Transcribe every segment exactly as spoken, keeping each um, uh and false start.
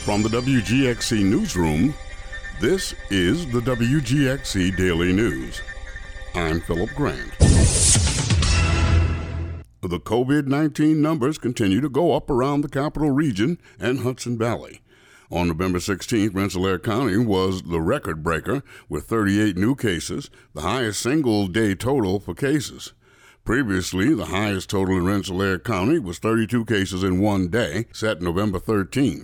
From the W G X C Newsroom, this is the W G X C Daily News. I'm Philip Grant. The COVID nineteen numbers continue to go up around the Capital Region and Hudson Valley. On November sixteenth, Rensselaer County was the record breaker with thirty-eight new cases, the highest single-day total for cases. Previously, the highest total in Rensselaer County was thirty-two cases in one day, set November thirteenth.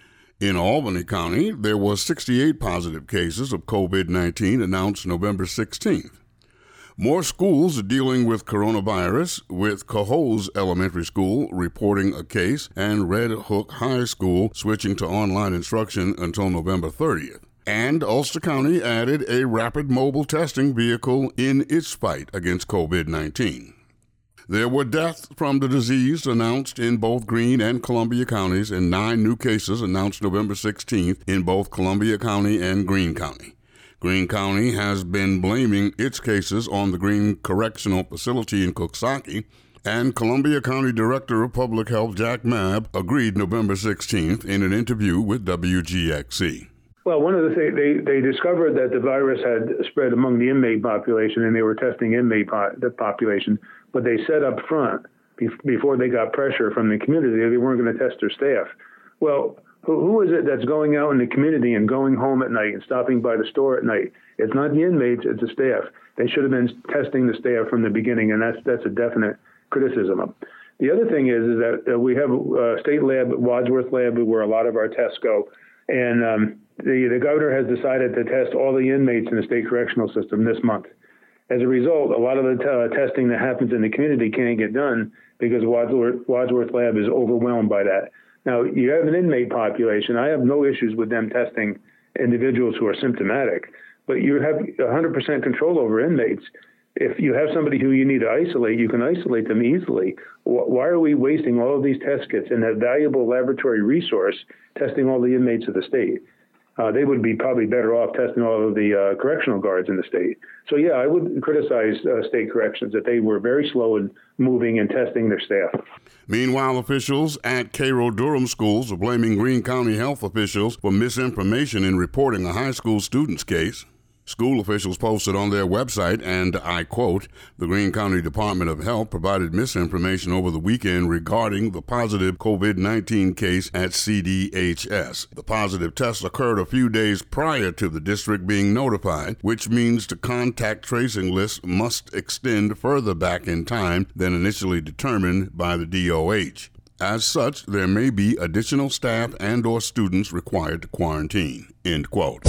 In Albany County, there was sixty-eight positive cases of COVID nineteen announced November sixteenth. More schools are dealing with coronavirus, with Cohoes Elementary School reporting a case and Red Hook High School switching to online instruction until November thirtieth. And Ulster County added a rapid mobile testing vehicle in its fight against COVID nineteen. There were deaths from the disease announced in both Greene and Columbia counties, and nine new cases announced November sixteenth in both Columbia County and Greene County. Greene County has been blaming its cases on the Greene Correctional Facility in Coxsackie, and Columbia County Director of Public Health Jack Mabb agreed November sixteenth in an interview with W G X C. Well, one of the things, they, they discovered that the virus had spread among the inmate population, and they were testing inmate po- the population, but they said up front, be- before they got pressure from the community, they weren't going to test their staff. Well, who, who is it that's going out in the community and going home at night and stopping by the store at night? It's not the inmates, it's the staff. They should have been testing the staff from the beginning, and that's that's a definite criticism. The other thing is, is that uh, we have a state lab, Wadsworth Lab, where a lot of our tests go, and um, the, the governor has decided to test all the inmates in the state correctional system this month. As a result, a lot of the t- testing that happens in the community can't get done because Wadsworth, Wadsworth Lab is overwhelmed by that. Now, you have an inmate population. I have no issues with them testing individuals who are symptomatic, but you have one hundred percent control over inmates. If you have somebody who you need to isolate, you can isolate them easily. Why are we wasting all of these test kits and that valuable laboratory resource testing all the inmates of the state? Uh, they would be probably better off testing all of the uh, correctional guards in the state. So, yeah, I would criticize uh, state corrections that they were very slow in moving and testing their staff. Meanwhile, officials at Cairo Durham schools are blaming Greene County health officials for misinformation in reporting a high school student's case. School officials posted on their website, and I quote, the Greene County Department of Health provided misinformation over the weekend regarding the positive COVID nineteen case at C D H S. The positive test occurred a few days prior to the district being notified, which means the contact tracing list must extend further back in time than initially determined by the D O H. As such, there may be additional staff and or students required to quarantine, end quote.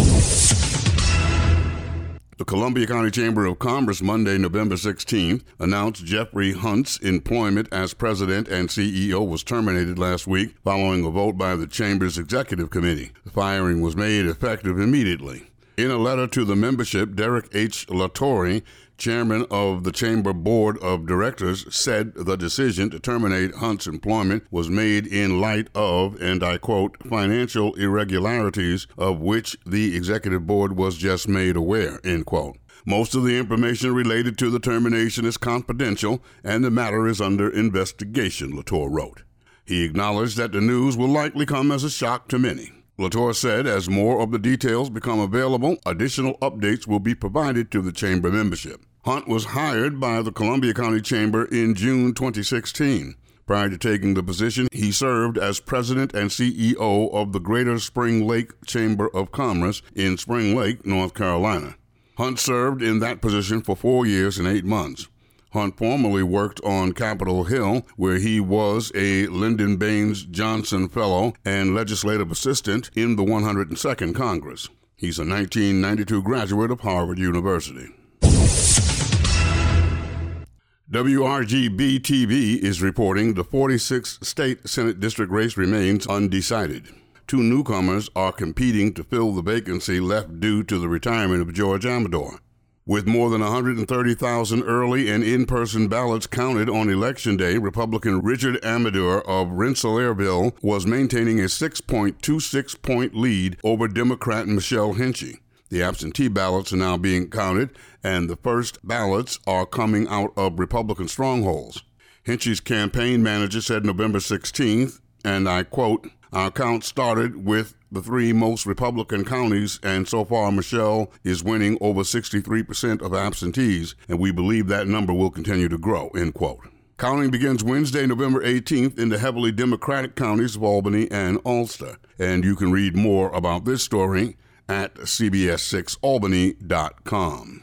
The Columbia County Chamber of Commerce Monday, November sixteenth, announced Jeffrey Hunt's employment as president and C E O was terminated last week following a vote by the Chamber's Executive Committee. The firing was made effective immediately. In a letter to the membership, Derek H. Latorre, chairman of the Chamber Board of Directors, said the decision to terminate Hunt's employment was made in light of, and I quote, financial irregularities of which the executive board was just made aware, end quote. Most of the information related to the termination is confidential, and the matter is under investigation, Latorre wrote. He acknowledged that the news will likely come as a shock to many. Latorre said as more of the details become available, additional updates will be provided to the Chamber membership. Hunt was hired by the Columbia County Chamber in June twenty sixteen. Prior to taking the position, he served as president and C E O of the Greater Spring Lake Chamber of Commerce in Spring Lake, North Carolina. Hunt served in that position for four years and eight months. Hunt formerly worked on Capitol Hill, where he was a Lyndon Baines Johnson Fellow and legislative assistant in the one hundred second Congress. He's a nineteen ninety-two graduate of Harvard University. W R G B T V is reporting the forty-sixth state Senate district race remains undecided. Two newcomers are competing to fill the vacancy left due to the retirement of George Amador. With more than one hundred thirty thousand early and in-person ballots counted on Election Day, Republican Richard Amador of Rensselaerville was maintaining a six point two six point lead over Democrat Michelle Hinchey. The absentee ballots are now being counted, and the first ballots are coming out of Republican strongholds. Hinchey's campaign manager said November sixteenth and I quote, "Our count started with the three most Republican counties, and so far Michelle is winning over sixty-three percent of absentees, and we believe that number will continue to grow," end quote. Counting begins Wednesday, November eighteenth in the heavily Democratic counties of Albany and Ulster, and you can read more about this story at C B S six albany dot com.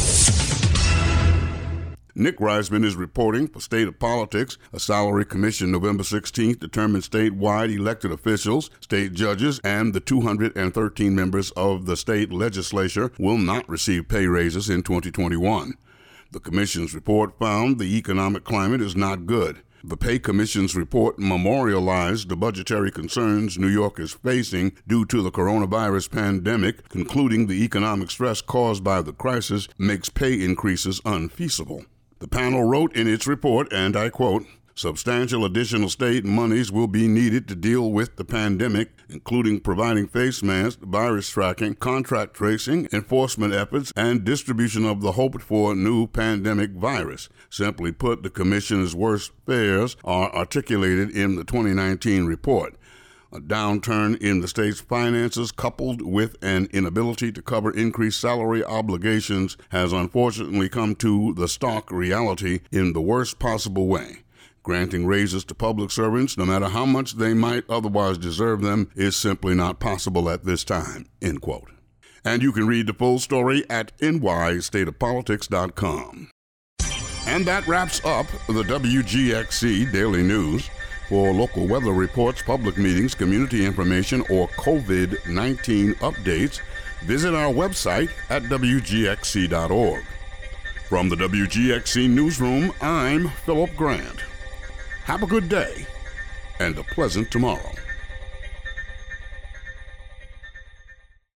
Nick Reisman is reporting for State of Politics. A salary commission November sixteenth determined statewide elected officials, state judges, and the two hundred thirteen members of the state legislature will not receive pay raises in twenty twenty-one. The commission's report found the economic climate is not good. The Pay Commission's report memorialized the budgetary concerns New York is facing due to the coronavirus pandemic, concluding the economic stress caused by the crisis makes pay increases unfeasible. The panel wrote in its report, and I quote, "Substantial additional state monies will be needed to deal with the pandemic, including providing face masks, virus tracking, contact tracing, enforcement efforts, and distribution of the hoped-for new pandemic virus. Simply put, the Commission's worst fears are articulated in the twenty nineteen report. A downturn in the state's finances, coupled with an inability to cover increased salary obligations, has unfortunately come to the stark reality in the worst possible way. Granting raises to public servants, no matter how much they might otherwise deserve them, is simply not possible at this time," end quote. And you can read the full story at N Y state of politics dot com. And that wraps up the W G X C Daily News. For local weather reports, public meetings, community information, or COVID nineteen updates, visit our website at W G X C dot org. From the W G X C Newsroom, I'm Philip Grant. Have a good day and a pleasant tomorrow.